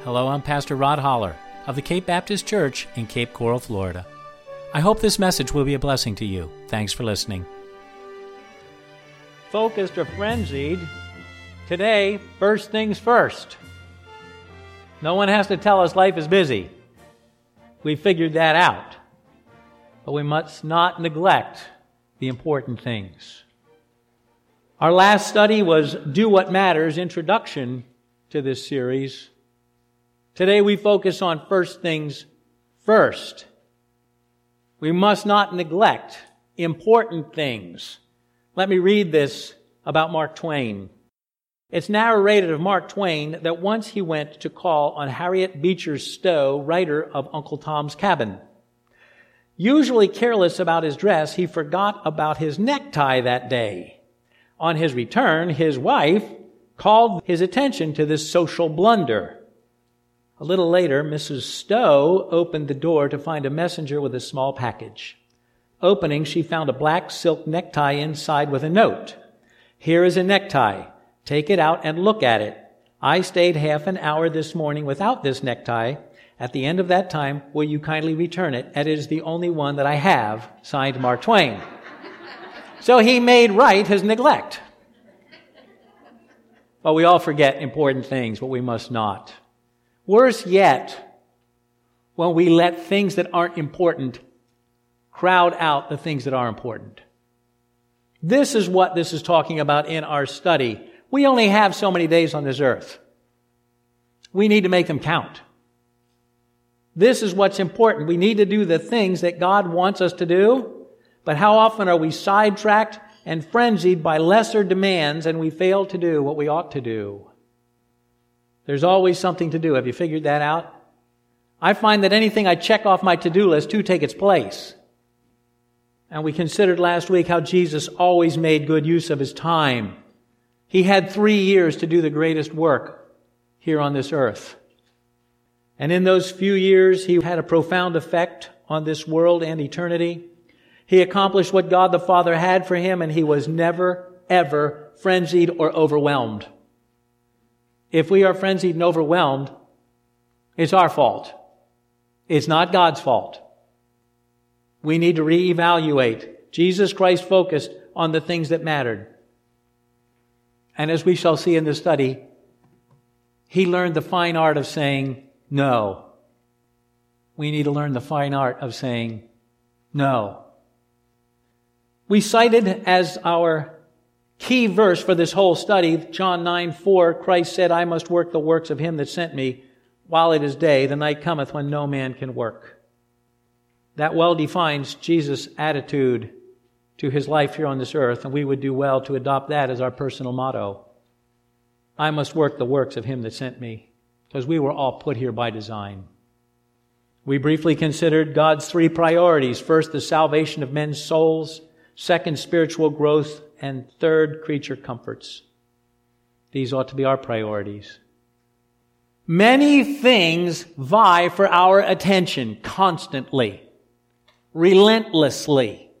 Hello, I'm Pastor Rod Holler of the Cape Baptist Church in Cape Coral, Florida. I hope this message will be a blessing to you. Thanks for listening. Focused or frenzied. Today, first things first. No one has to tell us life is busy. We figured that out. But we must not neglect the important things. Our last study was Do What Matters, introduction to this series. Today we focus on first things first. We must not neglect important things. Let me read this about Mark Twain. It's narrated of Mark Twain that once he went to call on Harriet Beecher Stowe, writer of Uncle Tom's Cabin. Usually careless about his dress, he forgot about his necktie that day. On his return, his wife called his attention to this social blunder. A little later, Mrs. Stowe opened the door to find a messenger with a small package. Opening, she found a black silk necktie inside with a note. "Here is a necktie. Take it out and look at it. I stayed half an hour this morning without this necktie. At the end of that time, will you kindly return it? It is the only one that I have." Signed, Mark Twain. So he made right his neglect. But we all forget important things, but we must not. Worse yet, when we let things that aren't important crowd out the things that are important. This is what this is talking about in our study. We only have so many days on this earth. We need to make them count. This is what's important. We need to do the things that God wants us to do. But how often are we sidetracked and frenzied by lesser demands and we fail to do what we ought to do? There's always something to do. Have you figured that out? I find that anything I check off my to-do list to take its place. And we considered last week how Jesus always made good use of his time. He had 3 years to do the greatest work here on this earth. And in those few years, he had a profound effect on this world and eternity. He accomplished what God the Father had for him, and he was never, ever frenzied or overwhelmed. If we are frenzied and overwhelmed, it's our fault. It's not God's fault. We need to reevaluate. Jesus Christ focused on the things that mattered. And as we shall see in this study, he learned the fine art of saying no. We need to learn the fine art of saying no. We cited as our key verse for this whole study, John 9:4, Christ said, "I must work the works of him that sent me while it is day. The night cometh when no man can work." That well defines Jesus' attitude to his life here on this earth, and we would do well to adopt that as our personal motto. I must work the works of him that sent me, because we were all put here by design. We briefly considered God's 3 priorities. First, the salvation of men's souls. Second, spiritual growth. And third, creature comforts. These ought to be our priorities. Many things vie for our attention constantly, relentlessly.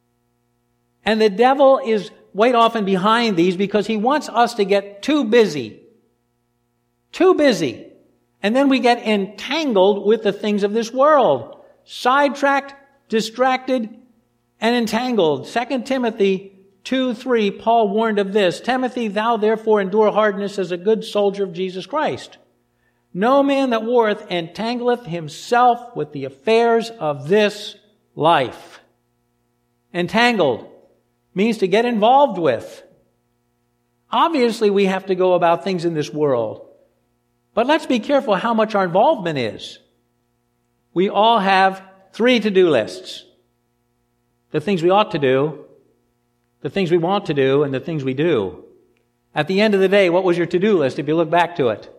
And the devil is quite often behind these because he wants us to get too busy. Too busy. And then we get entangled with the things of this world. Sidetracked, distracted, and entangled. 2 Timothy 2:3, Paul warned of this. "Timothy, thou therefore endure hardness as a good soldier of Jesus Christ. No man that warreth entangleth himself with the affairs of this life." Entangled means to get involved with. Obviously, we have to go about things in this world. But let's be careful how much our involvement is. We all have 3 to-do lists. The things we ought to do, the things we want to do, and the things we do. At the end of the day, what was your to-do list if you look back to it?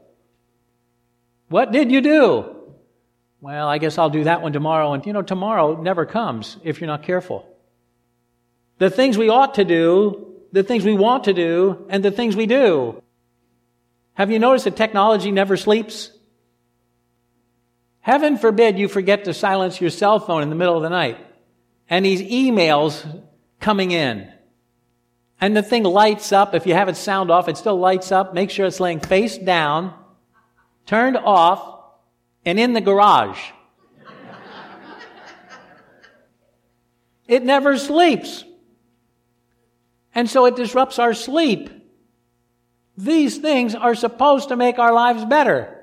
What did you do? Well, I guess I'll do that one tomorrow. And tomorrow never comes if you're not careful. The things we ought to do, the things we want to do, and the things we do. Have you noticed that technology never sleeps? Heaven forbid you forget to silence your cell phone in the middle of the night. And these emails coming in. And the thing lights up. If you have it sound off, it still lights up. Make sure it's laying face down. turned off, and in the garage. It never sleeps. And so it disrupts our sleep. These things are supposed to make our lives better.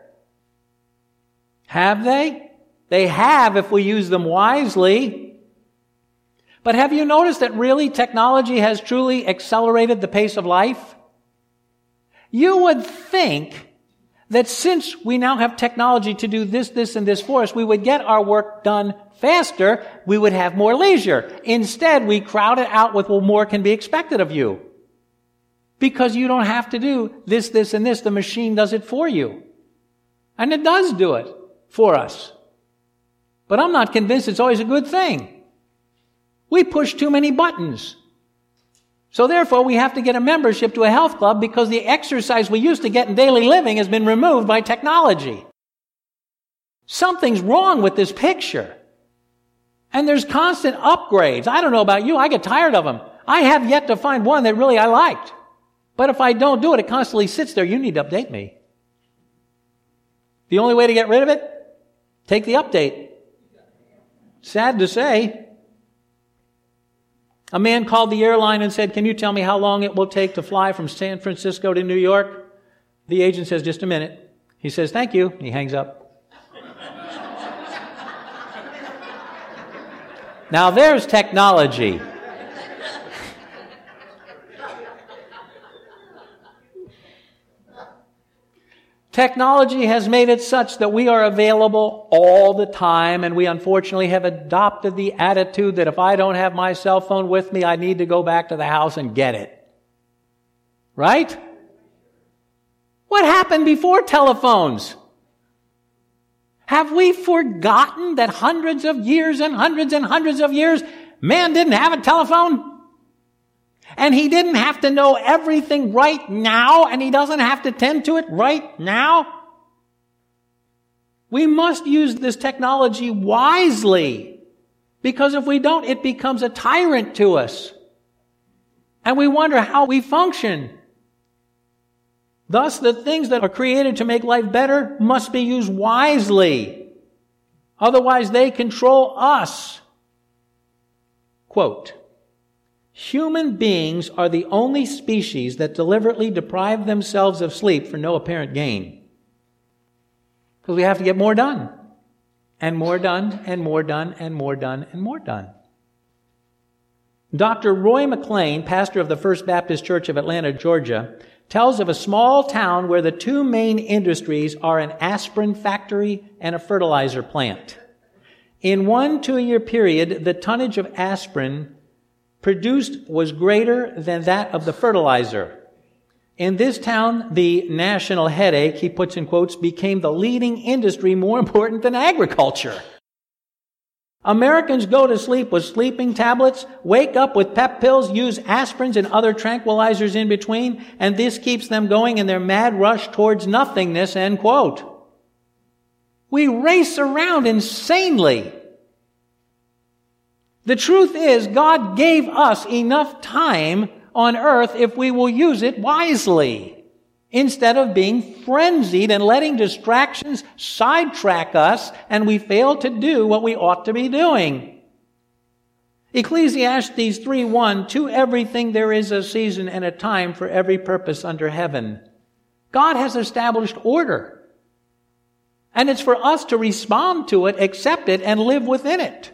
Have they? They have if we use them wisely. But have you noticed that really technology has truly accelerated the pace of life? You would think that since we now have technology to do this, and this for us, we would get our work done faster, we would have more leisure. Instead, we crowd it out with, well, more can be expected of you. Because you don't have to do this, and this. The machine does it for you. And it does do it for us. But I'm not convinced it's always a good thing. We push too many buttons. So therefore, we have to get a membership to a health club because the exercise we used to get in daily living has been removed by technology. Something's wrong with this picture. And there's constant upgrades. I don't know about you, I get tired of them. I have yet to find one that really I liked. But if I don't do it, it constantly sits there. You need to update me. The only way to get rid of it? Take the update. Sad to say. A man called the airline and said, "Can you tell me how long it will take to fly from San Francisco to New York?" The agent says, "Just a minute." He says, "Thank you." He hangs up. Now there's technology. Technology has made it such that we are available all the time, and we unfortunately have adopted the attitude that if I don't have my cell phone with me, I need to go back to the house and get it. Right? What happened before telephones? Have we forgotten that hundreds of years and hundreds of years, man didn't have a telephone? And he didn't have to know everything right now, and he doesn't have to tend to it right now. We must use this technology wisely, because if we don't, it becomes a tyrant to us. And we wonder how we function. Thus, the things that are created to make life better must be used wisely. Otherwise, they control us. Quote, "Human beings are the only species that deliberately deprive themselves of sleep for no apparent gain." Because we have to get more done. And more done, and more done, and more done, and more done. Dr. Roy McLean, pastor of the First Baptist Church of Atlanta, Georgia, tells of a small town where the two main industries are an aspirin factory and a fertilizer plant. In 1 2-year period, the tonnage of aspirin produced was greater than that of the fertilizer. In this town, the national headache, he puts in quotes, became the leading industry more important than agriculture. Americans go to sleep with sleeping tablets, wake up with pep pills, use aspirins and other tranquilizers in between, and this keeps them going in their mad rush towards nothingness, end quote. We race around insanely. The truth is, God gave us enough time on earth if we will use it wisely, instead of being frenzied and letting distractions sidetrack us and we fail to do what we ought to be doing. Ecclesiastes 3:1, "To everything there is a season and a time for every purpose under heaven." God has established order. And it's for us to respond to it, accept it, and live within it.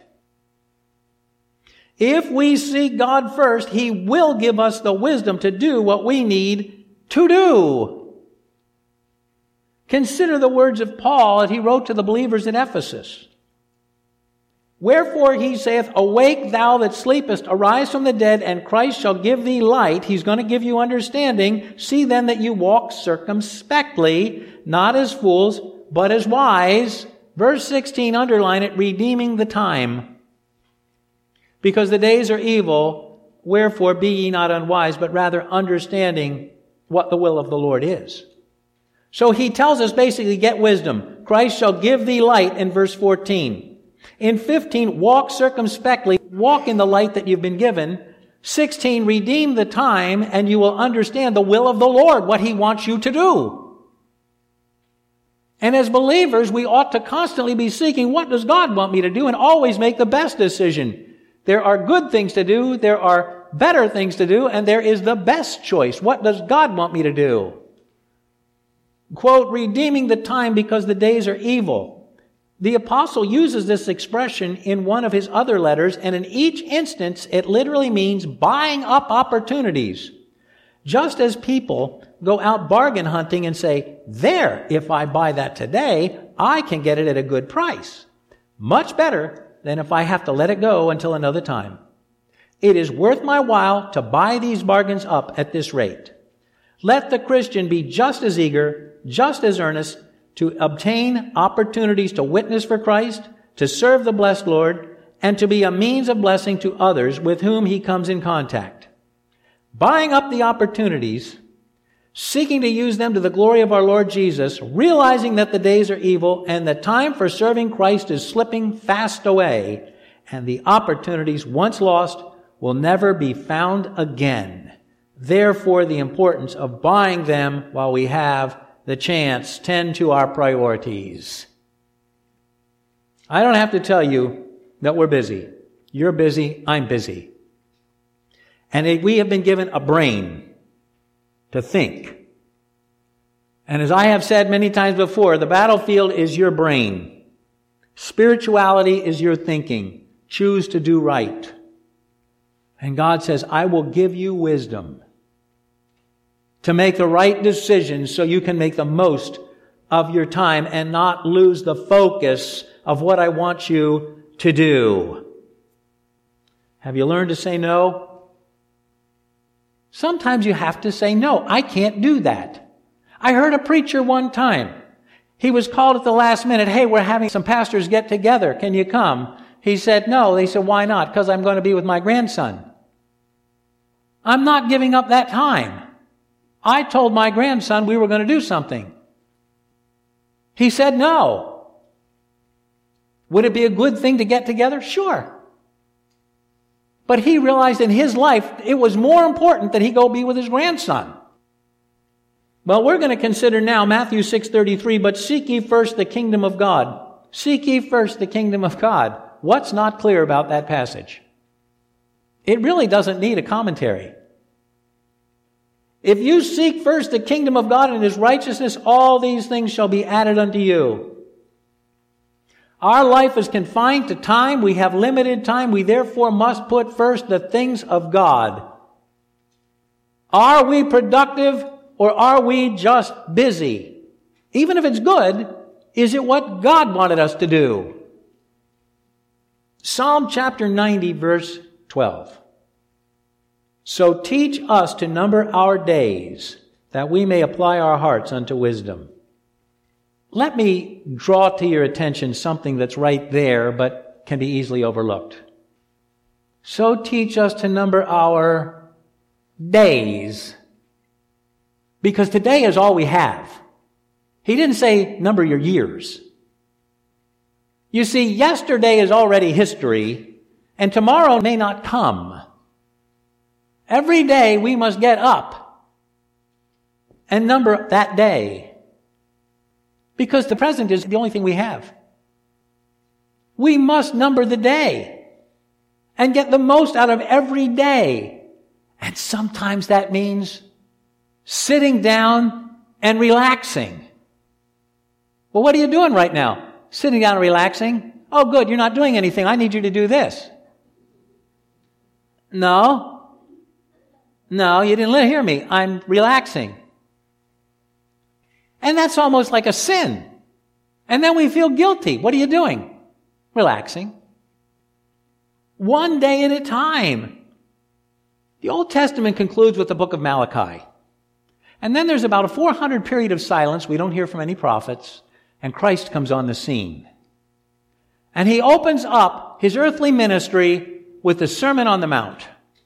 If we seek God first, He will give us the wisdom to do what we need to do. Consider the words of Paul that he wrote to the believers in Ephesus. "Wherefore he saith, Awake thou that sleepest, arise from the dead, and Christ shall give thee light." He's going to give you understanding. "See then that you walk circumspectly, not as fools, but as wise." Verse 16, underline it, "redeeming the time. Because the days are evil, wherefore be ye not unwise, but rather understanding what the will of the Lord is." So he tells us basically, get wisdom. Christ shall give thee light in verse 14. In 15, walk circumspectly, walk in the light that you've been given. 16, redeem the time, and you will understand the will of the Lord, what He wants you to do. And as believers, we ought to constantly be seeking, what does God want me to do? And always make the best decision. There are good things to do, there are better things to do, and there is the best choice. What does God want me to do? Quote, redeeming the time because the days are evil. The apostle uses this expression in one of his other letters, and in each instance, it literally means buying up opportunities. Just as people go out bargain hunting and say, there, if I buy that today, I can get it at a good price. Much better than if I have to let it go until another time. It is worth my while to buy these bargains up at this rate. Let the Christian be just as eager, just as earnest to obtain opportunities to witness for Christ, to serve the blessed Lord, and to be a means of blessing to others with whom he comes in contact. Buying up the opportunities, seeking to use them to the glory of our Lord Jesus, realizing that the days are evil and the time for serving Christ is slipping fast away, and the opportunities once lost will never be found again. Therefore, the importance of buying them while we have the chance. Tend to our priorities. I don't have to tell you that we're busy. You're busy, I'm busy. And we have been given a brain to think. And as I have said many times before, the battlefield is your brain. Spirituality is your thinking. Choose to do right. And God says, I will give you wisdom to make the right decisions so you can make the most of your time and not lose the focus of what I want you to do. Have you learned to say no? Sometimes you have to say no. I can't do that. I heard a preacher one time. He was called at the last minute. Hey, we're having some pastors get together. Can you come? He said no. They said, why not? Because I'm going to be with my grandson. I'm not giving up that time. I told my grandson we were going to do something. He said no. Would it be a good thing to get together? Sure. But he realized in his life it was more important that he go be with his grandson. Well, we're going to consider now Matthew 6:33, but seek ye first the kingdom of God. Seek ye first the kingdom of God. What's not clear about that passage? It really doesn't need a commentary. If you seek first the kingdom of God and his righteousness, all these things shall be added unto you. Our life is confined to time. We have limited time. We therefore must put first the things of God. Are we productive or are we just busy? Even if it's good, is it what God wanted us to do? Psalm chapter 90, verse 12. So teach us to number our days, that we may apply our hearts unto wisdom. Let me draw to your attention something that's right there, but can be easily overlooked. So teach us to number our days, because today is all we have. He didn't say number your years. You see, yesterday is already history, and tomorrow may not come. Every day we must get up and number that day, because the present is the only thing we have. We must number the day and get the most out of every day. And sometimes that means sitting down and relaxing. Well, what are you doing right now? Sitting down and relaxing? Oh, good, you're not doing anything. I need you to do this. No, you didn't hear me. I'm relaxing. And that's almost like a sin. And then we feel guilty. What are you doing? Relaxing. One day at a time. The Old Testament concludes with the book of Malachi. And then there's about a 400 period of silence. We don't hear from any prophets. And Christ comes on the scene. And he opens up his earthly ministry with the Sermon on the Mount.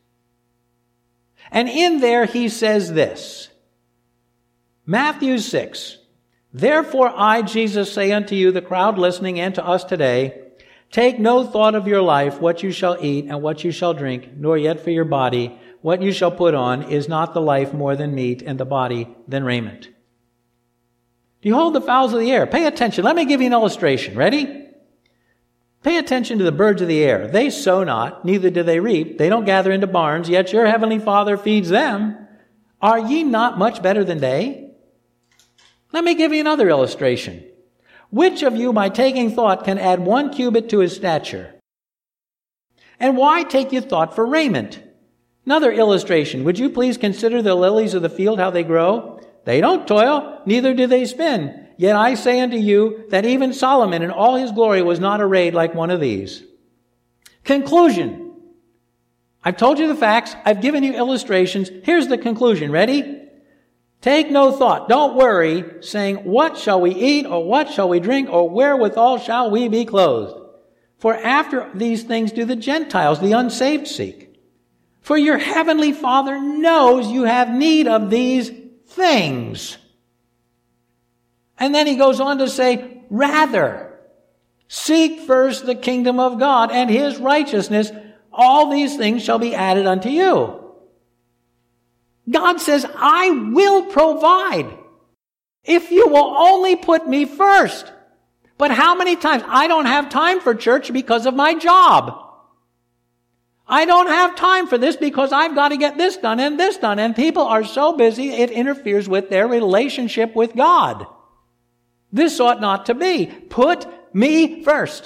And in there he says this. Matthew 6, therefore I, Jesus, say unto you, the crowd listening, and to us today, take no thought of your life, what you shall eat and what you shall drink, nor yet for your body, what you shall put on. Is not the life more than meat, and the body than raiment? Do you hold the fowls of the air? Pay attention. Let me give you an illustration. Ready? Pay attention to the birds of the air. They sow not, neither do they reap. They don't gather into barns, yet your heavenly Father feeds them. Are ye not much better than they? Let me give you another illustration. Which of you, by taking thought, can add 1 cubit to his stature? And why take you thought for raiment? Another illustration. Would you please consider the lilies of the field, how they grow? They don't toil, neither do they spin. Yet I say unto you that even Solomon in all his glory was not arrayed like one of these. Conclusion. I've told you the facts. I've given you illustrations. Here's the conclusion. Ready? Take no thought. Don't worry, saying, what shall we eat, or what shall we drink, or wherewithal shall we be clothed? For after these things do the Gentiles, the unsaved, seek. For your heavenly Father knows you have need of these things. And then he goes on to say, rather, seek first the kingdom of God and his righteousness. All these things shall be added unto you. God says, I will provide if you will only put me first. But how many times? I don't have time for church because of my job. I don't have time for this because I've got to get this done and this done. And people are so busy, it interferes with their relationship with God. This ought not to be. Put me first.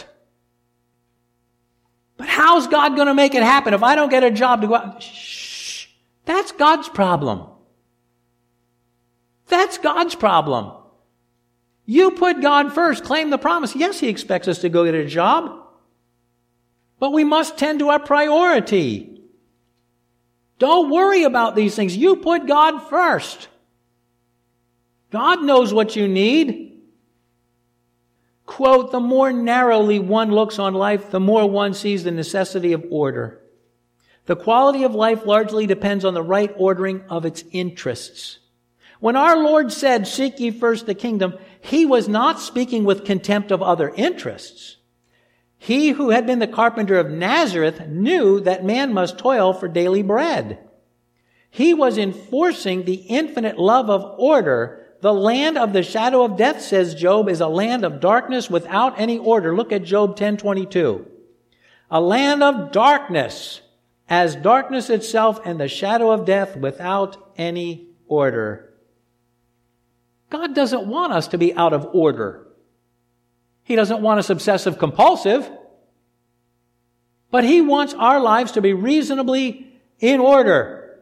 But how's God going to make it happen if I don't get a job to go out? Shh. That's God's problem. That's God's problem. You put God first, claim the promise. Yes, he expects us to go get a job. But we must tend to our priority. Don't worry about these things. You put God first. God knows what you need. Quote, the more narrowly one looks on life, the more one sees the necessity of order. The quality of life largely depends on the right ordering of its interests. When our Lord said, seek ye first the kingdom, he was not speaking with contempt of other interests. He who had been the carpenter of Nazareth knew that man must toil for daily bread. He was enforcing the infinite love of order. The land of the shadow of death, says Job, is a land of darkness without any order. Look at Job 10:22. A land of darkness, as darkness itself, and the shadow of death without any order. God doesn't want us to be out of order. He doesn't want us obsessive compulsive. But he wants our lives to be reasonably in order.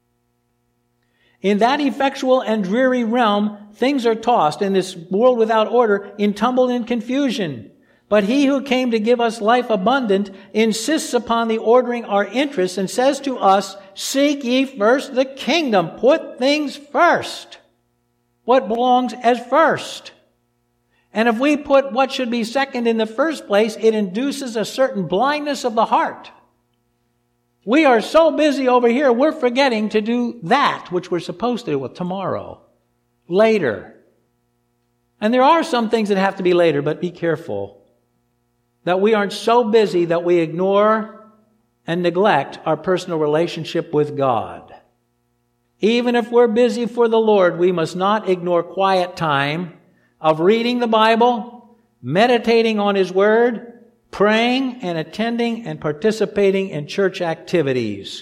In that effectual and dreary realm, things are tossed in this world without order, in tumble and confusion. But he who came to give us life abundant insists upon the ordering our interests and says to us, seek ye first the kingdom. Put things first. What belongs as first. And if we put what should be second in the first place, it induces a certain blindness of the heart. We are so busy over here, we're forgetting to do that which we're supposed to do tomorrow, later. And there are some things that have to be later, but be careful that we aren't so busy that we ignore and neglect our personal relationship with God. Even if we're busy for the Lord, we must not ignore quiet time of reading the Bible, meditating on His Word, praying and attending and participating in church activities.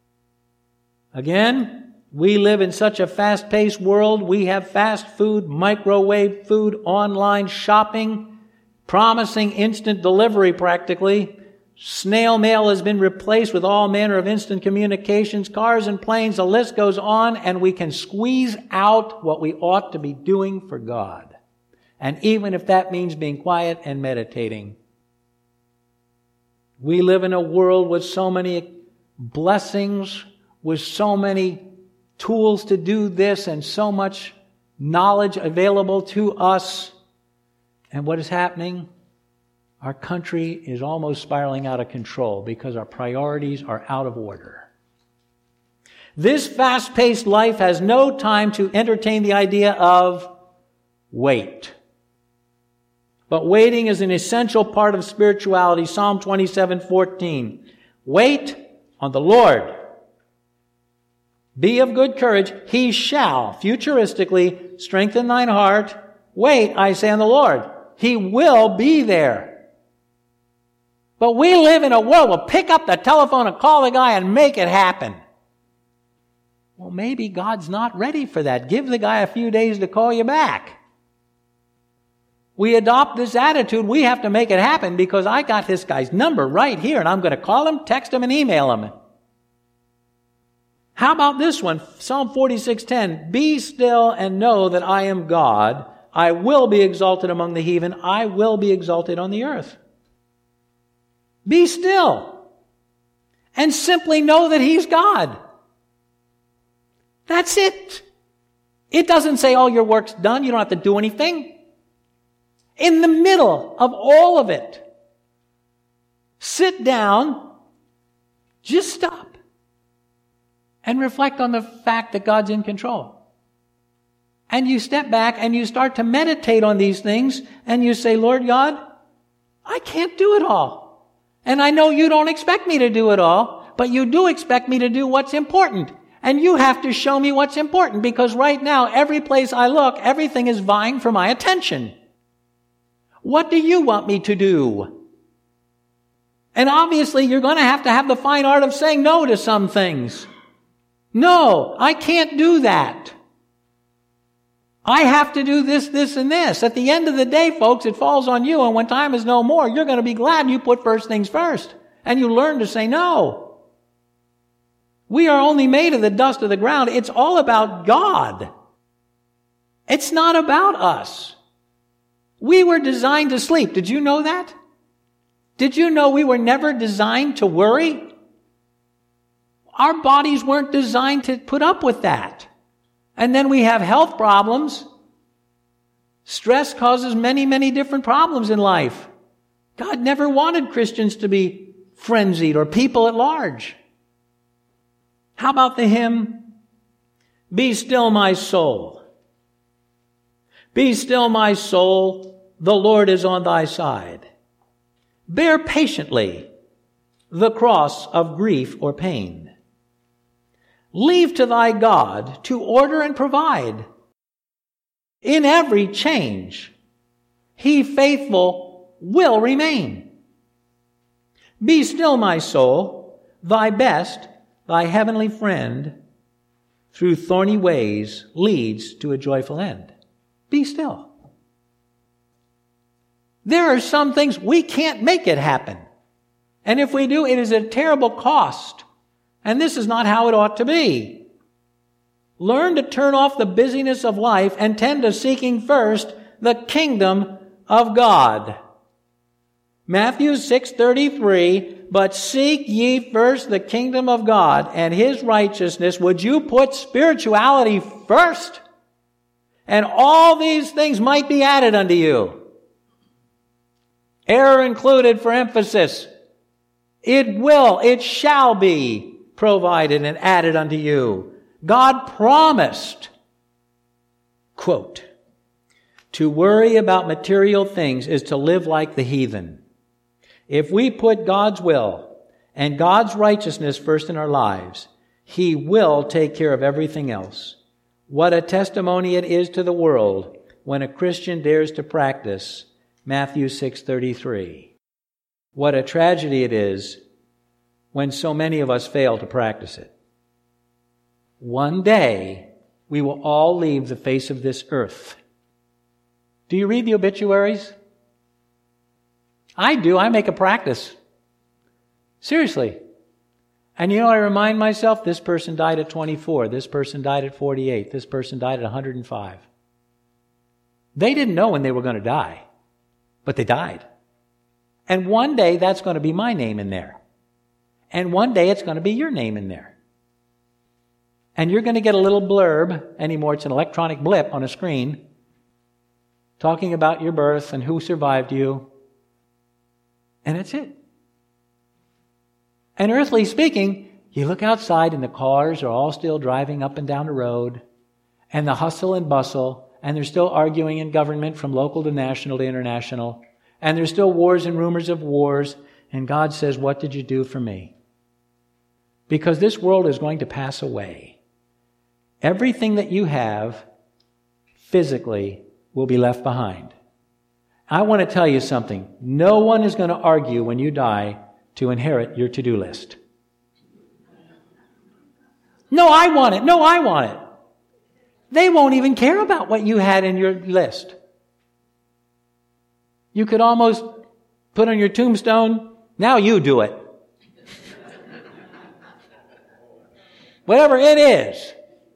Again, we live in such a fast-paced world. We have fast food, microwave food, online shopping, promising instant delivery practically. Snail mail has been replaced with all manner of instant communications, cars and planes, the list goes on, and we can squeeze out what we ought to be doing for God. And even if that means being quiet and meditating. We live in a world with so many blessings, with so many tools to do this and so much knowledge available to us. And what is happening? Our country is almost spiraling out of control because our priorities are out of order. This fast-paced life has no time to entertain the idea of wait. But waiting is an essential part of spirituality. Psalm 27:14. Wait on the Lord. Be of good courage. He shall, futuristically, strengthen thine heart. Wait, I say on the Lord. He will be there. But we live in a world where pick up the telephone and call the guy and make it happen. Well, maybe God's not ready for that. Give the guy a few days to call you back. We adopt this attitude, we have to make it happen because I got this guy's number right here and I'm going to call him, text him, and email him. How about this one? Psalm 46:10. Be still and know that I am God. I will be exalted among the heathen. I will be exalted on the earth. Be still and simply know that He's God. That's it. It doesn't say all your work's done. You don't have to do anything. In the middle of all of it, sit down, just stop, and reflect on the fact that God's in control. And you step back and you start to meditate on these things and you say, Lord God, I can't do it all. And I know you don't expect me to do it all, but you do expect me to do what's important. And you have to show me what's important because right now, every place I look, everything is vying for my attention. What do you want me to do? And obviously, you're going to have the fine art of saying no to some things. No, I can't do that. I have to do this, this, and this. At the end of the day, folks, it falls on you. And when time is no more, you're going to be glad you put first things first. And you learn to say no. We are only made of the dust of the ground. It's all about God. It's not about us. We were designed to sleep. Did you know that? Did you know we were never designed to worry? Our bodies weren't designed to put up with that. And then we have health problems. Stress causes many, many different problems in life. God never wanted Christians to be frenzied or people at large. How about the hymn, Be Still My Soul? Be still my soul, the Lord is on thy side. Bear patiently the cross of grief or pain. Leave to thy God to order and provide. In every change, He faithful will remain. Be still my soul, thy best, thy heavenly friend, through thorny ways leads to a joyful end. Be still. There are some things we can't make it happen. And if we do, it is a terrible cost. And this is not how it ought to be. Learn to turn off the busyness of life and tend to seeking first the kingdom of God. Matthew 6:33, but seek ye first the kingdom of God and His righteousness. Would you put spirituality first? And all these things might be added unto you. Error included for emphasis. It shall be provided and added unto you. God promised, quote, to worry about material things is to live like the heathen. If we put God's will and God's righteousness first in our lives, He will take care of everything else. What a testimony it is to the world when a Christian dares to practice Matthew 6:33. What a tragedy it is when so many of us fail to practice it. One day, we will all leave the face of this earth. Do you read the obituaries? I do. I make a practice. Seriously. And I remind myself, this person died at 24, this person died at 48, this person died at 105. They didn't know when they were going to die, but they died. And one day that's going to be my name in there. And one day it's going to be your name in there. And you're going to get a little blurb, anymore it's an electronic blip on a screen, talking about your birth and who survived you. And that's it. And earthly speaking, you look outside and the cars are all still driving up and down the road, and the hustle and bustle, and they're still arguing in government from local to national to international, and there's still wars and rumors of wars, and God says, what did you do for me? Because this world is going to pass away. Everything that you have physically will be left behind. I want to tell you something. No one is going to argue when you die to inherit your to-do list. No, I want it. No, I want it. They won't even care about what you had in your list. You could almost put on your tombstone, now you do it. Whatever it is.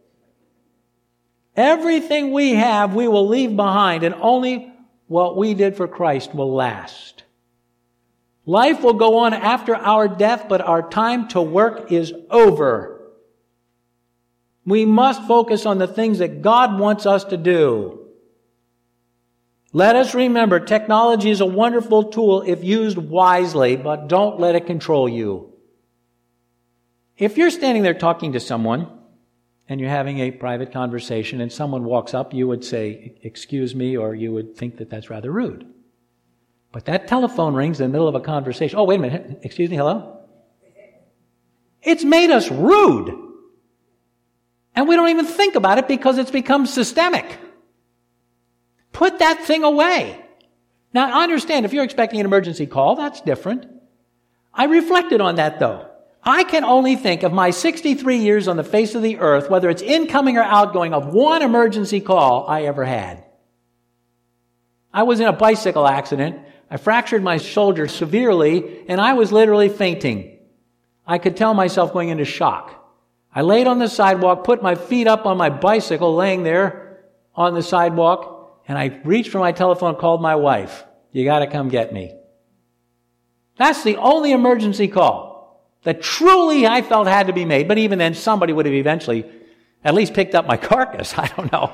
Everything we have, we will leave behind, and only what we did for Christ will last. Life will go on after our death, but our time to work is over. We must focus on the things that God wants us to do. Let us remember, technology is a wonderful tool if used wisely, but don't let it control you. If you're standing there talking to someone, and you're having a private conversation, and someone walks up, you would say, "Excuse me," or you would think that that's rather rude. But that telephone rings in the middle of a conversation. Oh, wait a minute. Excuse me, hello? It's made us rude. And we don't even think about it because it's become systemic. Put that thing away. Now, I understand if you're expecting an emergency call, that's different. I reflected on that, though. I can only think of my 63 years on the face of the earth, whether it's incoming or outgoing, of one emergency call I ever had. I was in a bicycle accident. I fractured my shoulder severely, and I was literally fainting. I could tell myself going into shock. I laid on the sidewalk, put my feet up on my bicycle, laying there on the sidewalk, and I reached for my telephone and called my wife. "You got to come get me." That's the only emergency call that truly I felt had to be made. But even then, somebody would have eventually at least picked up my carcass. I don't know.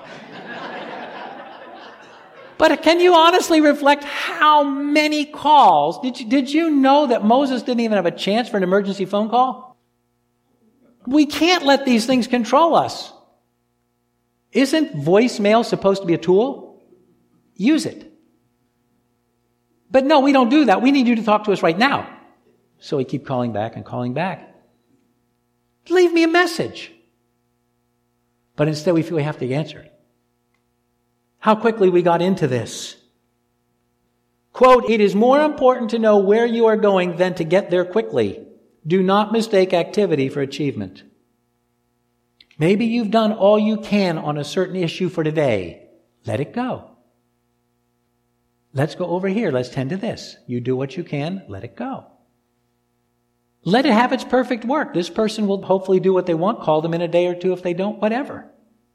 But can you honestly reflect how many calls? Did you know that Moses didn't even have a chance for an emergency phone call? We can't let these things control us. Isn't voicemail supposed to be a tool? Use it. But no, we don't do that. We need you to talk to us right now. So we keep calling back and calling back. Leave me a message. But instead we feel we have to answer it. How quickly we got into this. Quote, "It is more important to know where you are going than to get there quickly. Do not mistake activity for achievement." Maybe you've done all you can on a certain issue for today. Let it go. Let's go over here. Let's tend to this. You do what you can. Let it go. Let it have its perfect work. This person will hopefully do what they want. Call them in a day or two if they don't. Whatever.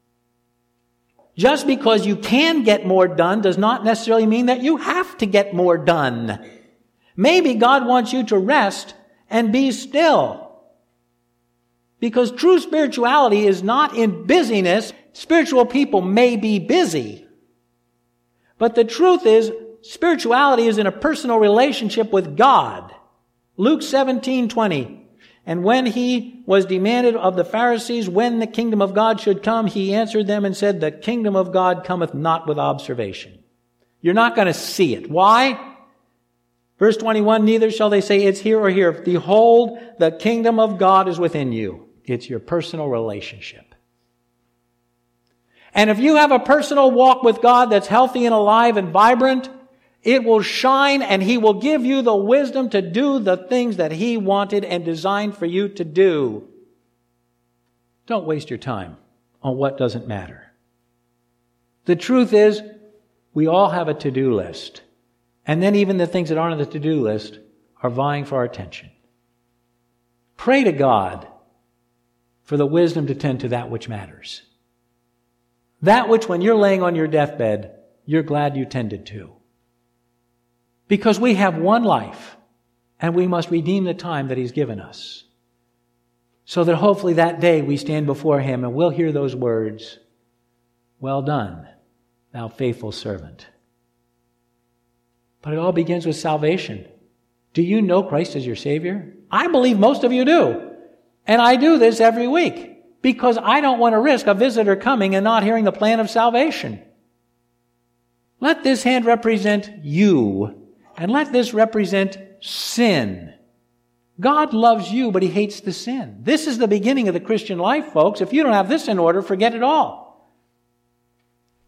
Just because you can get more done does not necessarily mean that you have to get more done. Maybe God wants you to rest and be still. Because true spirituality is not in busyness. Spiritual people may be busy. But the truth is, spirituality is in a personal relationship with God. Luke 17:20. "And when he was demanded of the Pharisees when the kingdom of God should come, he answered them and said, 'The kingdom of God cometh not with observation.'" You're not going to see it. Why? Verse 21, "Neither shall they say, 'It's here or here.' Behold, the kingdom of God is within you." It's your personal relationship. And if you have a personal walk with God that's healthy and alive and vibrant, it will shine, and He will give you the wisdom to do the things that He wanted and designed for you to do. Don't waste your time on what doesn't matter. The truth is, we all have a to-do list. And then even the things that aren't on the to-do list are vying for our attention. Pray to God for the wisdom to tend to that which matters. That which, when you're laying on your deathbed, you're glad you tended to. Because we have one life, and we must redeem the time that He's given us. So that hopefully that day we stand before Him and we'll hear those words, "Well done, thou faithful servant." But it all begins with salvation. Do you know Christ as your Savior? I believe most of you do. And I do this every week because I don't want to risk a visitor coming and not hearing the plan of salvation. Let this hand represent you, and let this represent sin. God loves you, but He hates the sin. This is the beginning of the Christian life, folks. If you don't have this in order, forget it all.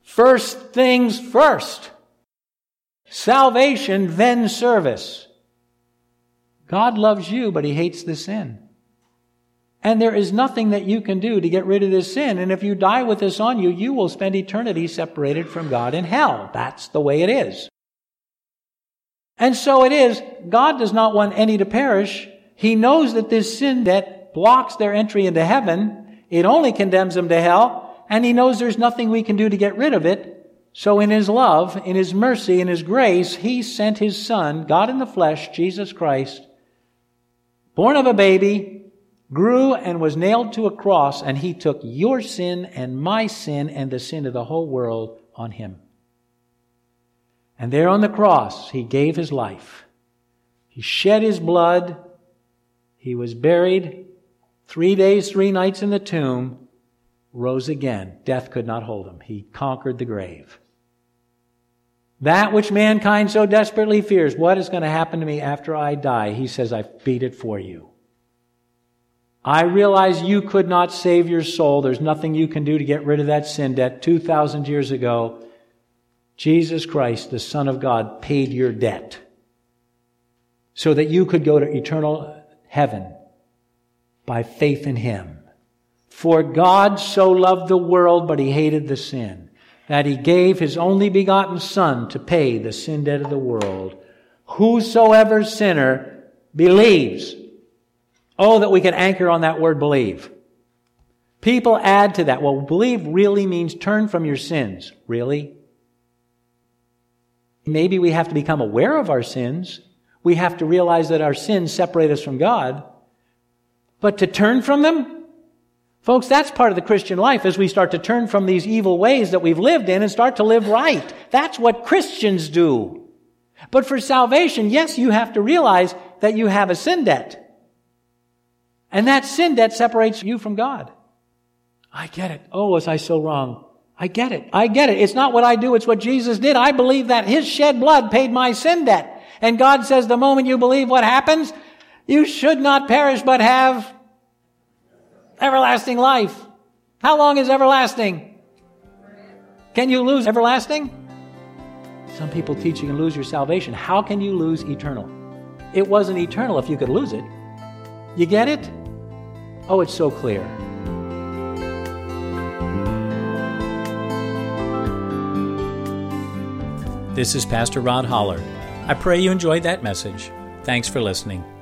First things first. Salvation, then service. God loves you, but He hates the sin. And there is nothing that you can do to get rid of this sin. And if you die with this on you, you will spend eternity separated from God in hell. That's the way it is. And so it is. God does not want any to perish. He knows that this sin debt blocks their entry into heaven. It only condemns them to hell. And He knows there's nothing we can do to get rid of it. So in His love, in His mercy, in His grace, He sent His Son, God in the flesh, Jesus Christ, born of a baby, grew and was nailed to a cross, and He took your sin and my sin and the sin of the whole world on Him. And there on the cross, He gave His life. He shed His blood. He was buried 3 days, 3 nights in the tomb, rose again. Death could not hold Him. He conquered the grave. That which mankind so desperately fears, what is going to happen to me after I die? He says, I beat it for you. I realize you could not save your soul. There's nothing you can do to get rid of that sin debt. 2,000 years ago, Jesus Christ, the Son of God, paid your debt so that you could go to eternal heaven by faith in Him. For God so loved the world, but He hated the sin, that He gave His only begotten Son to pay the sin debt of the world. Whosoever sinner believes. Oh, that we could anchor on that word believe. People add to that. Well, believe really means turn from your sins. Really? Maybe we have to become aware of our sins. We have to realize that our sins separate us from God. But to turn from them? Folks, that's part of the Christian life as we start to turn from these evil ways that we've lived in and start to live right. That's what Christians do. But for salvation, yes, you have to realize that you have a sin debt. And that sin debt separates you from God. I get it. Oh, was I so wrong? I get it. I get it. It's not what I do, it's what Jesus did. I believe that His shed blood paid my sin debt. And God says the moment you believe, what happens? You should not perish but have everlasting life. How long is everlasting? Can you lose everlasting? Some people teach you can lose your salvation. How can you lose eternal? It wasn't eternal if you could lose it. You get it? Oh, it's so clear. This is Pastor Rod Holler. I pray you enjoyed that message. Thanks for listening.